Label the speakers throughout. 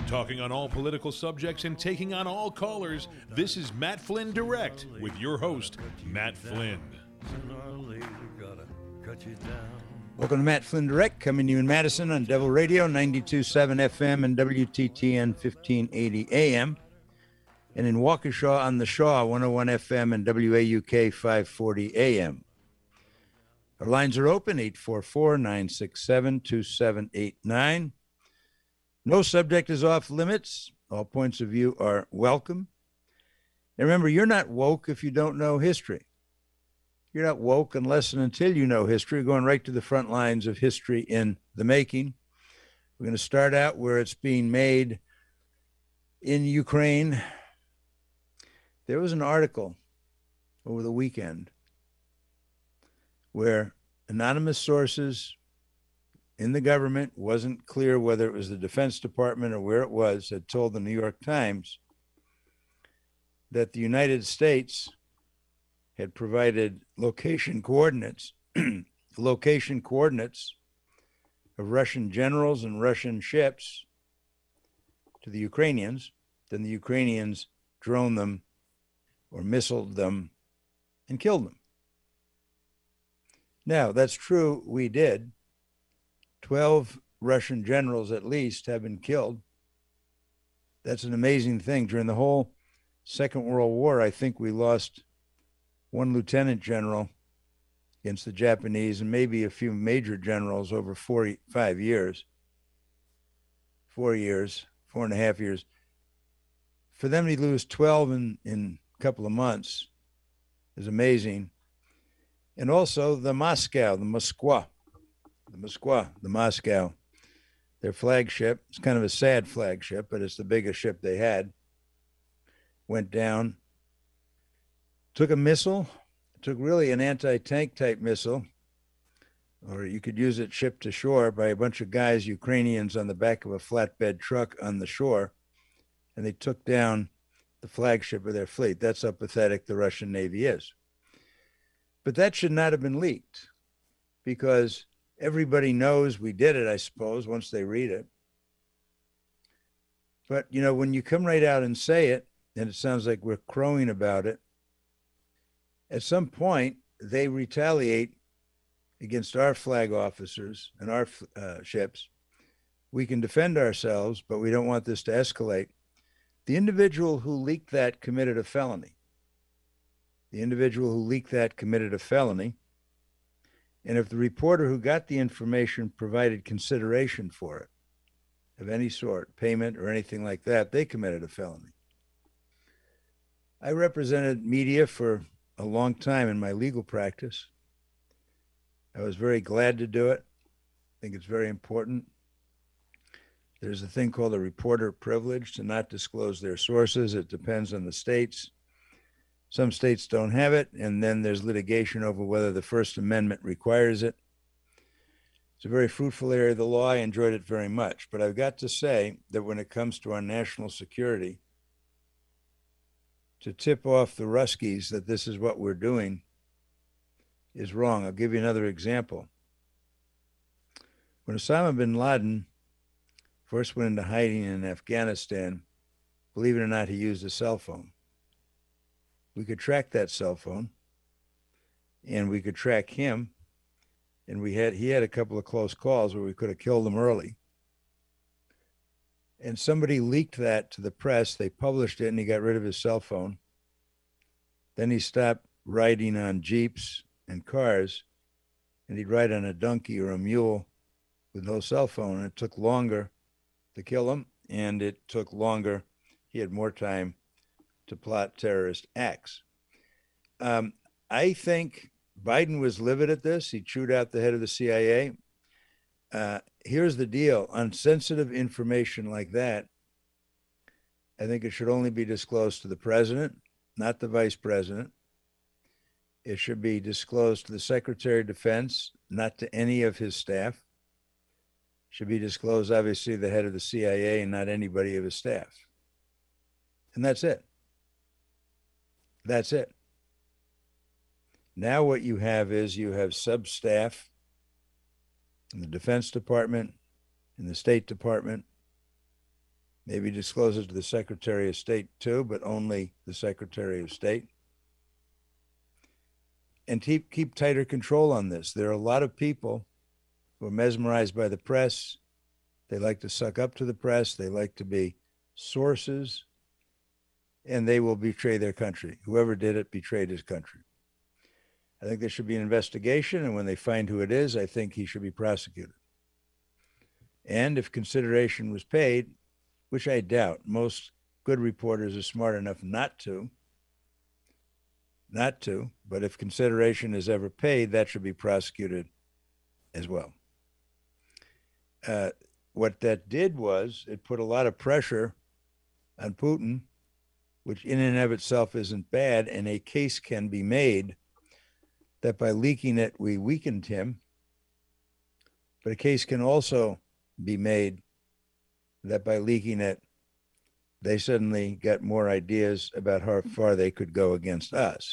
Speaker 1: Talking on all political subjects and taking on all callers, this is Matt Flynn Direct with your host, Matt Flynn.
Speaker 2: Welcome to Matt Flynn Direct, coming to you in Madison on Devil Radio, 92.7 FM and WTTN 1580 AM, and in Waukesha on the Shaw, 101 FM and WAUK 540 AM. Our lines are open, 844-967-2789. No subject is off limits. All points of view are welcome. And remember, you're not woke if you don't know history. You're not woke unless and until you know history, going right to the front lines of history in the making. We're going to start out where it's being made in Ukraine. There was an article over the weekend where anonymous sources in the government, wasn't clear whether it was the Defense Department or where it was, had told the New York Times that the United States had provided location coordinates of Russian generals and Russian ships to the Ukrainians. Then the Ukrainians droned them or missiled them and killed them. Now, that's true, we did. 12 Russian generals at least have been killed. That's an amazing thing. During the whole Second World War, I think we lost one lieutenant general against the Japanese and maybe a few major generals over 5 years. 4 years, 4.5 years. For them to lose 12 in a couple of months is amazing. And also the Moscow, their flagship, it's kind of a sad flagship, but it's the biggest ship they had, went down, took a missile, took really an anti-tank type missile, or you could use it shipped to shore by a bunch of guys, Ukrainians, on the back of a flatbed truck on the shore, and they took down the flagship of their fleet. That's how pathetic the Russian Navy is. But that should not have been leaked, because everybody knows we did it, I suppose, once they read it. But, you know, when you come right out and say it, and it sounds like we're crowing about it, at some point, they retaliate against our flag officers and our ships. We can defend ourselves, but we don't want this to escalate. The individual who leaked that committed a felony. And if the reporter who got the information provided consideration for it, of any sort, payment or anything like that, they committed a felony. I represented media for a long time in my legal practice. I was very glad to do it. I think it's very important. There's a thing called a reporter privilege to not disclose their sources. It depends on the states. Some states don't have it, and then there's litigation over whether the First Amendment requires it. It's a very fruitful area of the law. I enjoyed it very much. But I've got to say that when it comes to our national security, to tip off the Ruskies that this is what we're doing is wrong. I'll give you another example. When Osama bin Laden first went into hiding in Afghanistan, believe it or not, he used a cell phone. We could track that cell phone, and we could track him, and he had a couple of close calls where we could have killed him early. And somebody leaked that to the press. They published it, and he got rid of his cell phone. Then he stopped riding on jeeps and cars, and he'd ride on a donkey or a mule with no cell phone. And it took longer to kill him, and it took longer. He had more time to plot terrorist acts. I think Biden was livid at this. He chewed out the head of the CIA. Here's the deal. On sensitive information like that, I think it should only be disclosed to the president, not the vice president. It should be disclosed to the Secretary of Defense, not to any of his staff. It should be disclosed, obviously, the head of the CIA and not anybody of his staff. And that's it. That's it. Now what you have is you have sub-staff in the Defense Department, in the State Department, Maybe disclose it to the Secretary of State too, but only the Secretary of State. And keep tighter control on this. There are a lot of people who are mesmerized by the press. They like to suck up to the press. They like to be sources, and they will betray their country. Whoever did it betrayed his country. I think there should be an investigation, and when they find who it is, I think he should be prosecuted. And if consideration was paid, which I doubt, most good reporters are smart enough not to, but if consideration is ever paid, that should be prosecuted as well. What that did was it put a lot of pressure on Putin, which in and of itself isn't bad, and a case can be made that by leaking it, we weakened him. But a case can also be made that by leaking it, they suddenly got more ideas about how far they could go against us.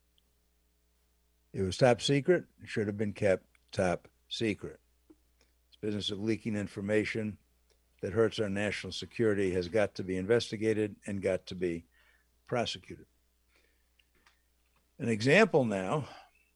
Speaker 2: It was top secret. It should have been kept top secret. This business of leaking information that hurts our national security has got to be investigated and got to be prosecuted. An example now,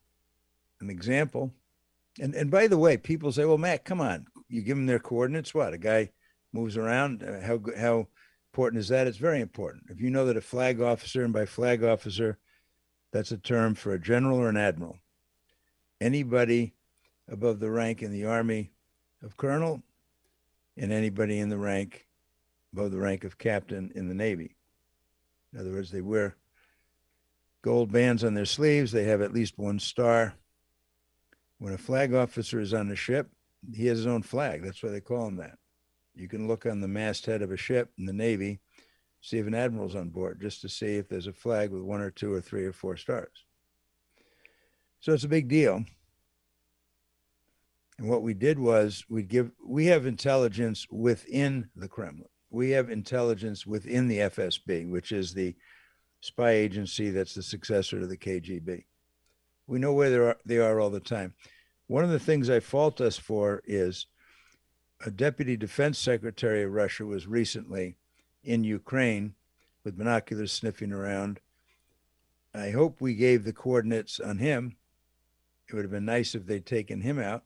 Speaker 2: and by the way, people say, well, Matt, come on, you give them their coordinates, what? A guy moves around, how important is that? It's very important. If you know that a flag officer, and by flag officer, that's a term for a general or an admiral, anybody above the rank in the Army of colonel, and anybody in the rank above the rank of captain in the Navy. In other words, they wear gold bands on their sleeves. They have at least one star. When a flag officer is on the ship, he has his own flag. That's why they call him that. You can look on the masthead of a ship in the Navy, see if an admiral's on board, just to see if there's a flag with 1 or 2 or 3 or 4 stars. So it's a big deal. And what we did was we have intelligence within the Kremlin. We have intelligence within the FSB, which is the spy agency that's the successor to the KGB. We know where they are all the time. One of the things I fault us for is a deputy defense secretary of Russia was recently in Ukraine with binoculars sniffing around. I hope we gave the coordinates on him. It would have been nice if they'd taken him out.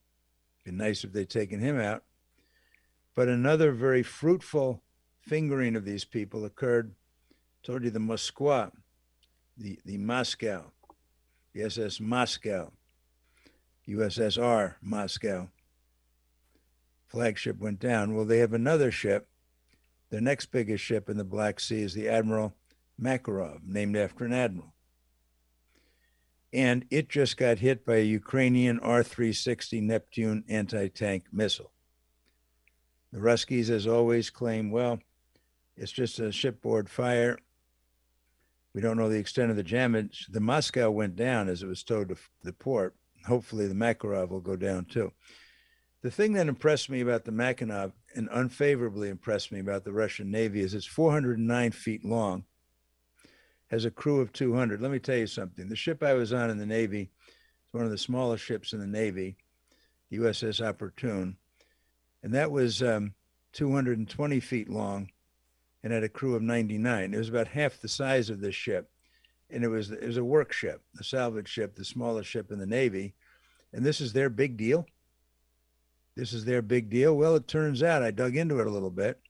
Speaker 2: But another very fruitful fingering of these people occurred. I told you the Moskwa, the Moscow, the SS Moscow, USSR Moscow flagship went down. Well, they have another ship. Their next biggest ship in the Black Sea is the Admiral Makarov, named after an admiral. And it just got hit by a Ukrainian R-360 Neptune anti-tank missile. The Ruskies, as always, claim, well, it's just a shipboard fire. We don't know the extent of the damage. The Moscow went down as it was towed to the port. Hopefully the Makarov will go down too. The thing that impressed me about the Makarov and unfavorably impressed me about the Russian Navy is it's 409 feet long, has a crew of 200. Let me tell you something. The ship I was on in the Navy is one of the smallest ships in the Navy, USS Opportune, and that was 220 feet long and had a crew of 99. It was about half the size of this ship, and it was a work ship, a salvage ship, the smallest ship in the Navy, and this is their big deal. Well, it turns out I dug into it a little bit.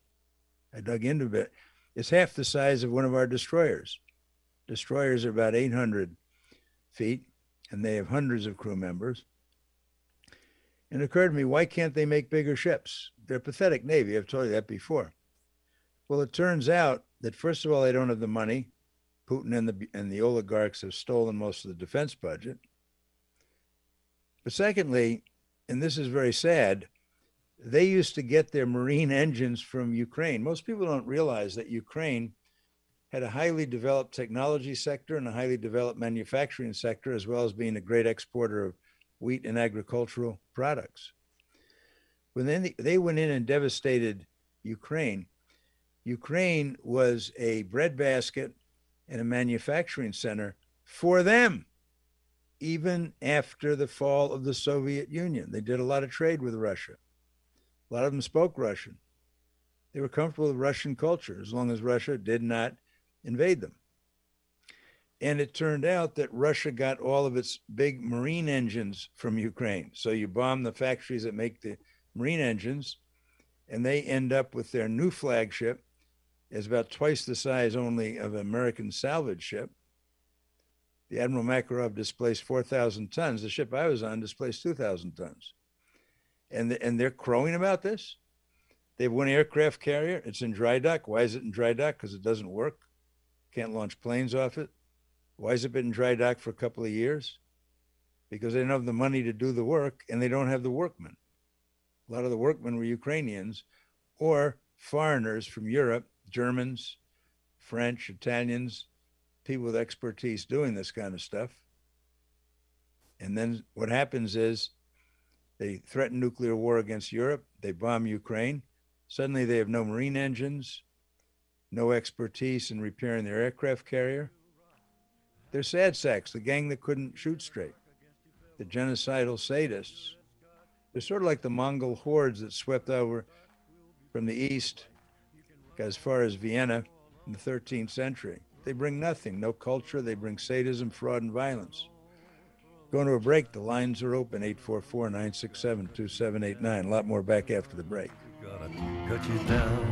Speaker 2: It's half the size of one of our destroyers. Destroyers are about 800 feet, and they have hundreds of crew members. And it occurred to me, why can't they make bigger ships? They're a pathetic Navy. I've told you that before. Well, it turns out that, first of all, they don't have the money. Putin and the oligarchs have stolen most of the defense budget. But secondly, and this is very sad, they used to get their marine engines from Ukraine. Most people don't realize that Ukraine had a highly developed technology sector and a highly developed manufacturing sector, as well as being a great exporter of wheat and agricultural products. When they went in and devastated Ukraine, Ukraine was a breadbasket and a manufacturing center for them, even after the fall of the Soviet Union. They did a lot of trade with Russia. A lot of them spoke Russian. They were comfortable with Russian culture as long as Russia did not invade them. And it turned out that Russia got all of its big marine engines from Ukraine. So you bomb the factories that make the marine engines, and they end up with their new flagship is about twice the size only of an American salvage ship. The Admiral Makarov displaced 4,000 tons. The ship I was on displaced 2,000 tons. And they're crowing about this. They have one aircraft carrier. It's in dry dock. Why is it in dry dock? Because it doesn't work. Can't launch planes off it. Why has it been in dry dock for a couple of years? Because they don't have the money to do the work, and they don't have the workmen. A lot of the workmen were Ukrainians or foreigners from Europe, Germans, French, Italians, people with expertise doing this kind of stuff. And then what happens is they threaten nuclear war against Europe. They bomb Ukraine. Suddenly they have no marine engines, no expertise in repairing their aircraft carrier. They're sad sacks, the gang that couldn't shoot straight, the genocidal sadists. They're sort of like the Mongol hordes that swept over from the east as far as Vienna in the 13th century. They bring nothing, no culture. They bring sadism, fraud, and violence. Going to a break. The lines are open, 844-967-2789. A lot more back after the break.
Speaker 3: Gotta cut you down.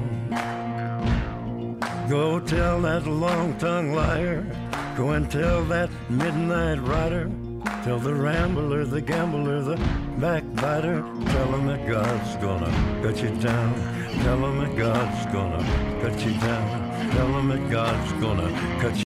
Speaker 3: Go tell that long-tongued liar. Go and tell that midnight rider. Tell the rambler, the gambler, the backbiter. Tell him that God's gonna cut you down. Tell him that God's gonna cut you down. Tell him that God's gonna cut you down.